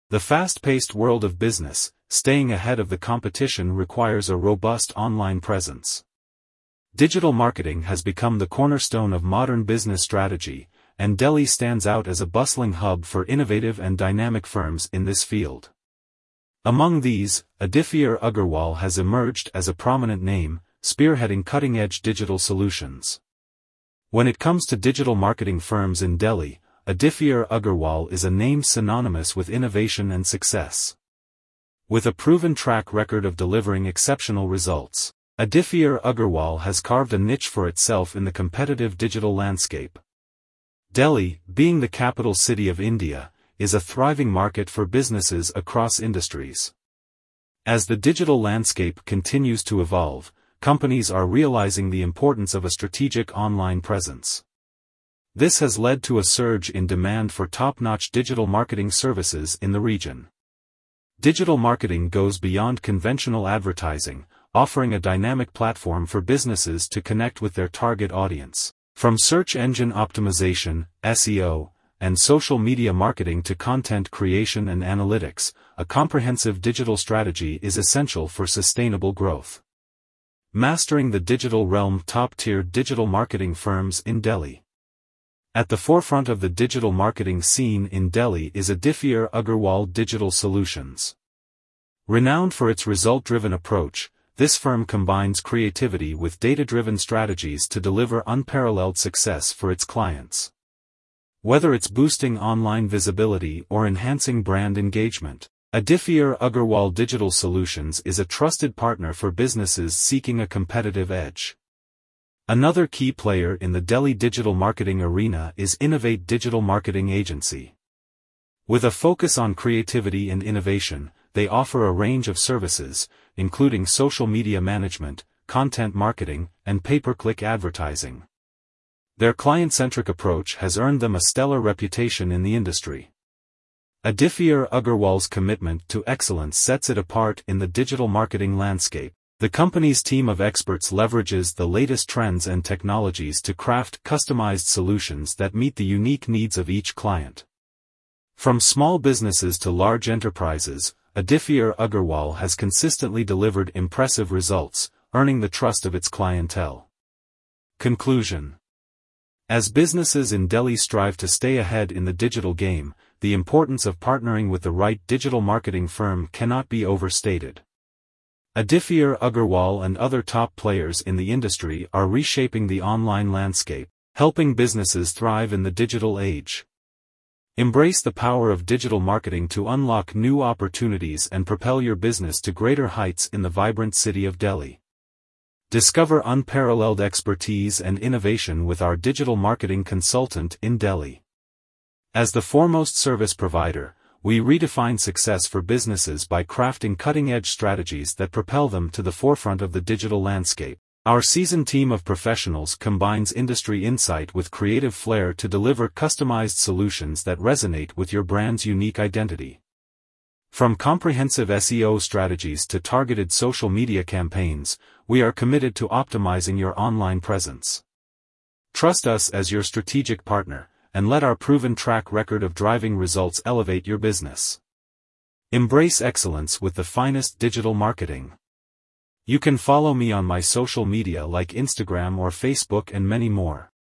The fast-paced world of business, staying ahead of the competition requires a robust online presence. Digital marketing has become the cornerstone of modern business strategy, and Delhi stands out as a bustling hub for innovative and dynamic firms in this field. Among these, Aditya Agarwal has emerged as a prominent name, spearheading cutting-edge digital solutions. When it comes to digital marketing firms in Delhi, Aditya Agarwal is a name synonymous with innovation and success. With a proven track record of delivering exceptional results, Aditya Agarwal has carved a niche for itself in the competitive digital landscape. Delhi, being the capital city of India, is a thriving market for businesses across industries. As the digital landscape continues to evolve, companies are realizing the importance of a strategic online presence. This has led to a surge in demand for top-notch digital marketing services in the region. Digital marketing goes beyond conventional advertising, offering a dynamic platform for businesses to connect with their target audience. From search engine optimization, SEO, and social media marketing to content creation and analytics, a comprehensive digital strategy is essential for sustainable growth. Mastering the digital realm. Top-tier digital marketing firms in Delhi. At the forefront of the digital marketing scene in Delhi is Aditya Agarwal Digital Solutions. Renowned for its result-driven approach, this firm combines creativity with data-driven strategies to deliver unparalleled success for its clients. Whether it's boosting online visibility or enhancing brand engagement, Aditya Agarwal Digital Solutions is a trusted partner for businesses seeking a competitive edge. Another key player in the Delhi digital marketing arena is Innovate Digital Marketing Agency. With a focus on creativity and innovation, they offer a range of services, including social media management, content marketing, and pay-per-click advertising. Their client-centric approach has earned them a stellar reputation in the industry. Aditya Agarwal's commitment to excellence sets it apart in the digital marketing landscape. The company's team of experts leverages the latest trends and technologies to craft customized solutions that meet the unique needs of each client. From small businesses to large enterprises, Aditya Agarwal has consistently delivered impressive results, earning the trust of its clientele. Conclusion. As businesses in Delhi strive to stay ahead in the digital game, the importance of partnering with the right digital marketing firm cannot be overstated. Aditya Agarwal and other top players in the industry are reshaping the online landscape, helping businesses thrive in the digital age. Embrace the power of digital marketing to unlock new opportunities and propel your business to greater heights in the vibrant city of Delhi. Discover unparalleled expertise and innovation with our digital marketing consultant in Delhi. As the foremost service provider, we redefine success for businesses by crafting cutting-edge strategies that propel them to the forefront of the digital landscape. Our seasoned team of professionals combines industry insight with creative flair to deliver customized solutions that resonate with your brand's unique identity. From comprehensive SEO strategies to targeted social media campaigns, we are committed to optimizing your online presence. Trust us as your strategic partner, and let our proven track record of driving results elevate your business. Embrace excellence with the finest digital marketing. You can follow me on my social media like Instagram or Facebook and many more.